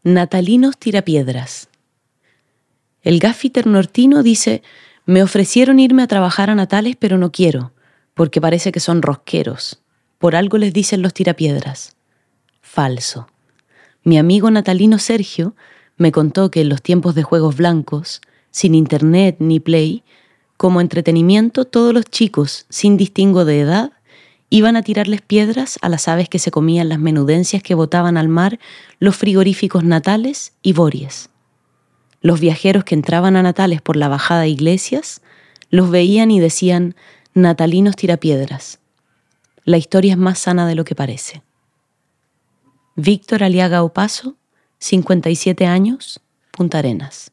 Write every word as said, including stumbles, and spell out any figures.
Natalinos tirapiedras. El gaffiter nortino dice: me ofrecieron irme a trabajar a Natales, pero no quiero, porque parece que son rosqueros. Por algo les dicen los tirapiedras. Falso. Mi amigo natalino Sergio me contó que en los tiempos de juegos blancos, sin internet ni play, como entretenimiento todos los chicos, sin distingo de edad, iban a tirarles piedras a las aves que se comían las menudencias que botaban al mar los frigoríficos Natales y Bories. Los viajeros que entraban a Natales por la bajada de Iglesias los veían y decían: natalinos tirapiedras. La historia es más sana de lo que parece. Víctor Aliaga Opaso, cincuenta y siete años, Punta Arenas.